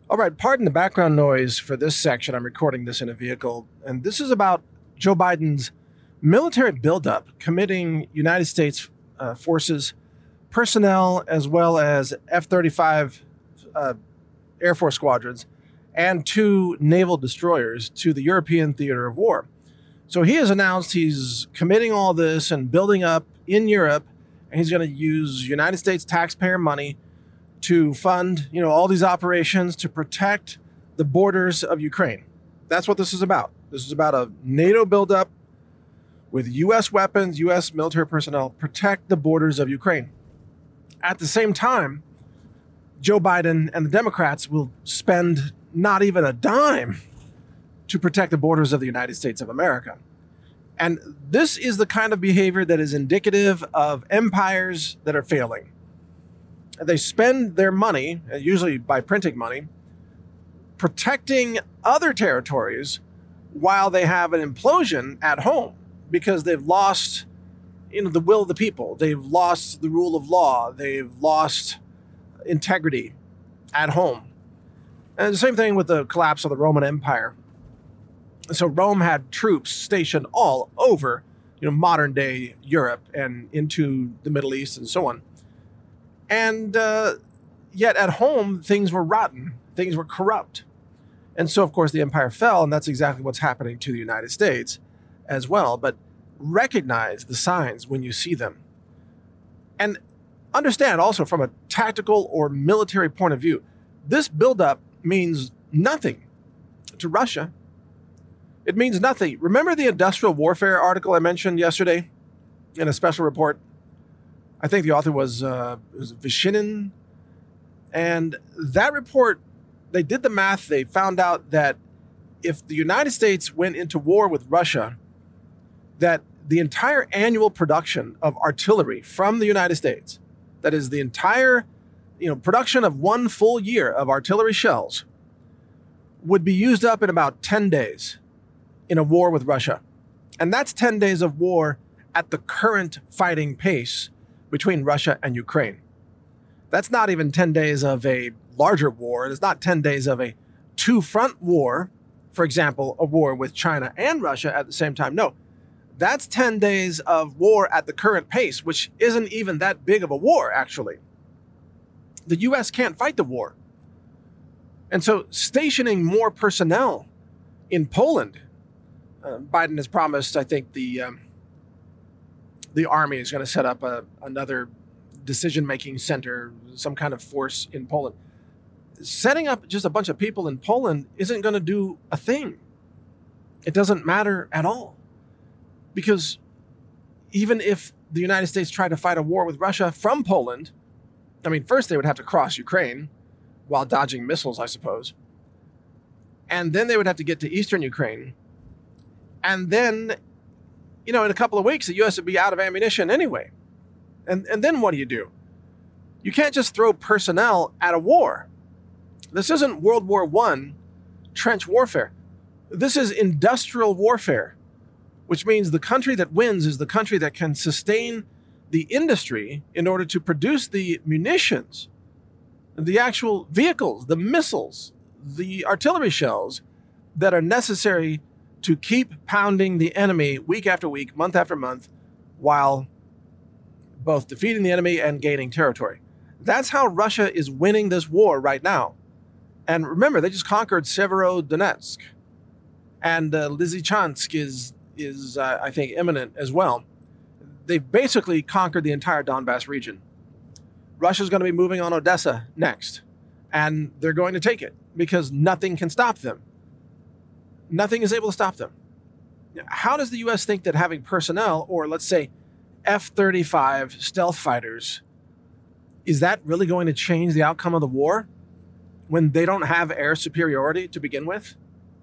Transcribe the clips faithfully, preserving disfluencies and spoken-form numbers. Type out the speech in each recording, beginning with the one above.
All right, pardon the background noise for this section. I'm recording this in a vehicle, and this is about Joe Biden's military buildup, committing United States uh, forces, personnel, as well as F thirty-five uh, Air Force squadrons and two naval destroyers to the European theater of war. So he has announced he's committing all this and building up in Europe, and he's going to use United States taxpayer money to fund, you know, all these operations to protect the borders of Ukraine. That's what this is about. This is about a NATO buildup with U S weapons, U S military personnel, protect the borders of Ukraine. At the same time, Joe Biden and the Democrats will spend not even a dime to protect the borders of the United States of America. And this is the kind of behavior that is indicative of empires that are failing. They spend their money, usually by printing money, protecting other territories while they have an implosion at home because they've lost, you know, the will of the people. They've lost the rule of law. They've lost integrity at home. And the same thing with the collapse of the Roman Empire. So Rome had troops stationed all over, you know, modern day Europe and into the Middle East and so on. And uh, yet at home, things were rotten. Things were corrupt. And so, of course, the empire fell, and that's exactly what's happening to the United States as well. But recognize the signs when you see them. And understand also from a tactical or military point of view, this buildup means nothing to Russia. It means nothing. Remember the industrial warfare article I mentioned yesterday in a special report? I think the author was, uh, was Vishinin. And that report, they did the math. They found out that if the United States went into war with Russia, that the entire annual production of artillery from the United States, that is the entire, you know, production of one full year of artillery shells, would be used up in about ten days in a war with Russia. And that's ten days of war at the current fighting pace between Russia and Ukraine. That's not even ten days of a larger war. It's not ten days of a two-front war, for example, a war with China and Russia at the same time. No, that's ten days of war at the current pace, which isn't even that big of a war, actually. The U S can't fight the war. And so stationing more personnel in Poland, uh, Biden has promised, I think, the... Um, the army is going to set up a, another decision-making center, some kind of force in Poland. Setting up just a bunch of people in Poland isn't going to do a thing. It doesn't matter at all. Because even if the United States tried to fight a war with Russia from Poland, I mean, first they would have to cross Ukraine while dodging missiles, I suppose. And then they would have to get to eastern Ukraine. And then, you know, in a couple of weeks, the U S would be out of ammunition anyway. And and then what do you do? You can't just throw personnel at a war. This isn't World War One trench warfare. This is industrial warfare, which means the country that wins is the country that can sustain the industry in order to produce the munitions, the actual vehicles, the missiles, the artillery shells that are necessary to keep pounding the enemy week after week, month after month, while both defeating the enemy and gaining territory. That's how Russia is winning this war right now. And remember, they just conquered Severodonetsk. And uh, Lysychansk is, is uh, I think, imminent as well. They've basically conquered the entire Donbass region. Russia's going to be moving on Odessa next. And they're going to take it because nothing can stop them. Nothing is able to stop them. How does the U S think that having personnel, or let's say F thirty-five stealth fighters, is that really going to change the outcome of the war when they don't have air superiority to begin with?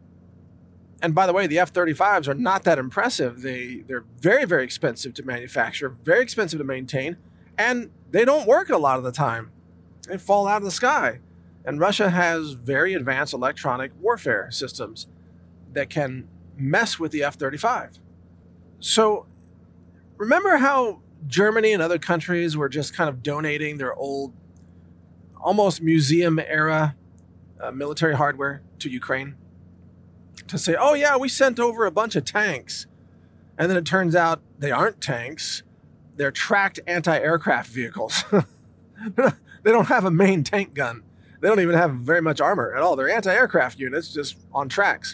And by the way, the F thirty-fives are not that impressive. They, they're very, very expensive to manufacture, very expensive to maintain, and they don't work a lot of the time. They fall out of the sky. And Russia has very advanced electronic warfare systems that can mess with the F thirty-five. So remember how Germany and other countries were just kind of donating their old, almost museum era uh, military hardware to Ukraine to say, oh yeah, we sent over a bunch of tanks. And then it turns out they aren't tanks. They're tracked anti-aircraft vehicles. They don't have a main tank gun. They don't even have very much armor at all. They're anti-aircraft units just on tracks.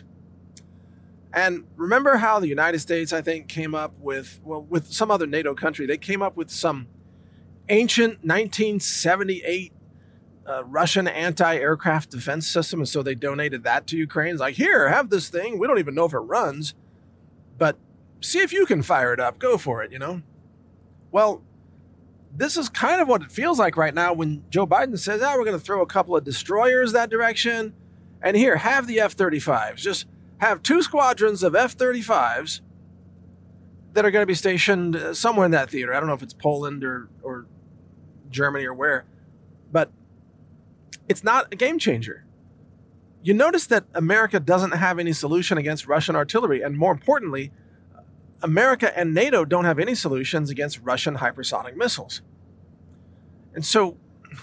And remember how the United States, I think, came up with, well, with some other NATO country, they came up with some ancient nineteen seventy-eight uh, Russian anti-aircraft defense system. And so they donated that to Ukraine. It's like, here, have this thing. We don't even know if it runs, but see if you can fire it up. Go for it, you know? Well, this is kind of what it feels like right now when Joe Biden says, oh, we're going to throw a couple of destroyers that direction. And here, have the F thirty-fives. Just have two squadrons of F thirty-fives that are going to be stationed somewhere in that theater. I don't know if it's Poland or, or Germany or where, but it's not a game changer. You notice that America doesn't have any solution against Russian artillery. And more importantly, America and NATO don't have any solutions against Russian hypersonic missiles. And so,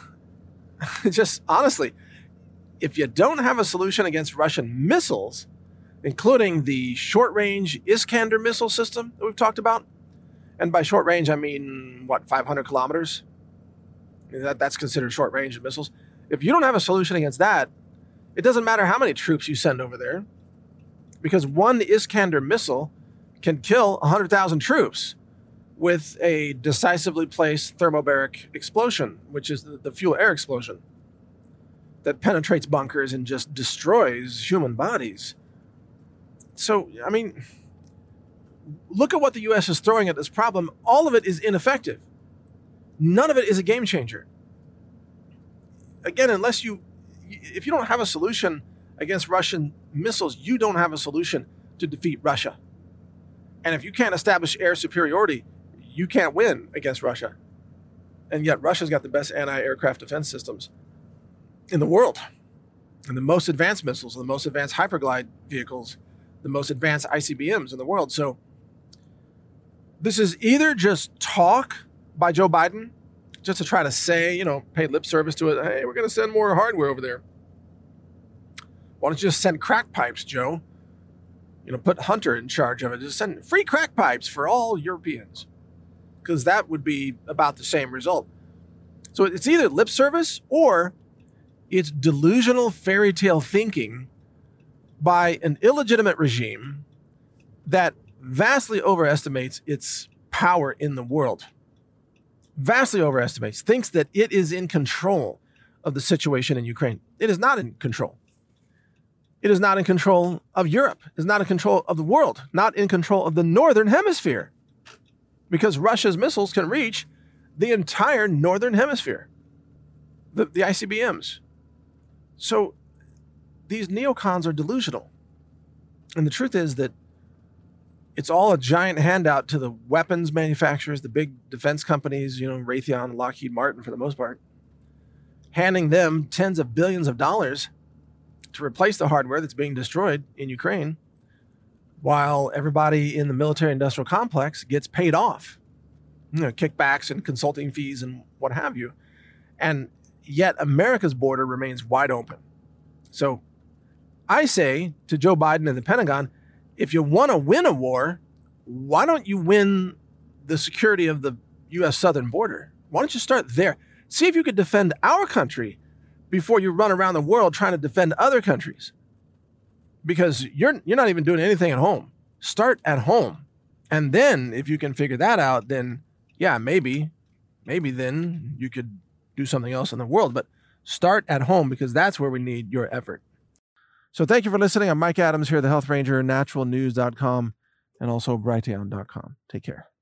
just honestly, if you don't have a solution against Russian missiles, including the short-range Iskander missile system that we've talked about, and by short range, I mean, what, five hundred kilometers? I mean, that, that's considered short-range missiles. If you don't have a solution against that, it doesn't matter how many troops you send over there, because one Iskander missile can kill one hundred thousand troops with a decisively placed thermobaric explosion, which is the, the fuel-air explosion that penetrates bunkers and just destroys human bodies. So, I mean, look at what the U S is throwing at this problem. All of it is ineffective. None of it is a game changer. Again, unless you, if you don't have a solution against Russian missiles, you don't have a solution to defeat Russia. And if you can't establish air superiority, you can't win against Russia. And yet Russia's got the best anti-aircraft defense systems in the world. And the most advanced missiles, the most advanced hyperglide vehicles, the most advanced I C B Ms in the world. So this is either just talk by Joe Biden, just to try to say, you know, pay lip service to it. Hey, we're going to send more hardware over there. Why don't you just send crack pipes, Joe? You know, put Hunter in charge of it. Just send free crack pipes for all Europeans, because that would be about the same result. So it's either lip service or it's delusional fairy tale thinking by an illegitimate regime that vastly overestimates its power in the world. Vastly overestimates, thinks that it is in control of the situation in Ukraine. It is not in control. It is not in control of Europe. It is not in control of the world, not in control of the northern hemisphere, because Russia's missiles can reach the entire northern hemisphere, the, the I C B Ms. So these neocons are delusional. And the truth is that it's all a giant handout to the weapons manufacturers, the big defense companies, you know, Raytheon, Lockheed Martin for the most part, handing them tens of billions of dollars to replace the hardware that's being destroyed in Ukraine, while everybody in the military-industrial complex gets paid off, you know, kickbacks and consulting fees and what have you. And yet America's border remains wide open. So I say to Joe Biden and the Pentagon, if you want to win a war, why don't you win the security of the U S southern border? Why don't you start there? See if you could defend our country before you run around the world trying to defend other countries. Because you're you're not even doing anything at home. Start at home. And then if you can figure that out, then yeah, maybe, maybe then you could do something else in the world. But start at home, because that's where we need your effort. So thank you for listening. I'm Mike Adams here, the Health Ranger, natural news dot com, and also brighteon dot com. Take care.